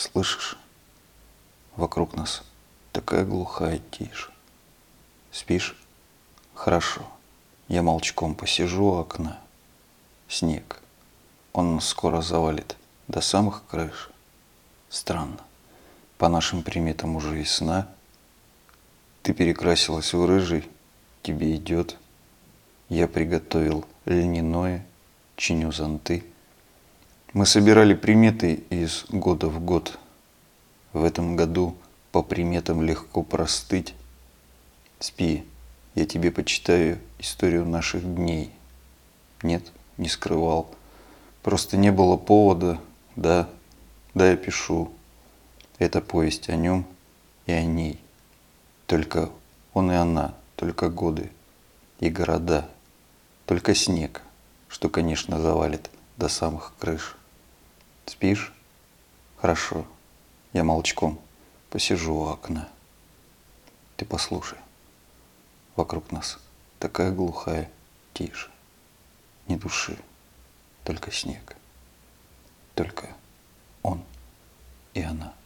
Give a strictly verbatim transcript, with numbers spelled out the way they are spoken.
Слышишь, вокруг нас такая глухая тишь. Спишь? Хорошо. Я молчком посижу у окна. Снег. Он скоро завалит до самых крыш. Странно. По нашим приметам уже весна. Ты перекрасилась в рыжий, тебе идет. Я приготовил льняное, чиню зонты. Мы собирали приметы из года в год. В этом году по приметам легко простыть. Спи, я тебе почитаю историю наших дней. Нет, не скрывал. Просто не было повода, да, да, я пишу. Это повесть о нем и о ней. Только он и она, только годы и города. Только снег, что, конечно, завалит до самых крыш. Спишь? Хорошо. Я молчком посижу у окна. Ты послушай. Вокруг нас такая глухая тишь. Ни души, только снег. Только он и она.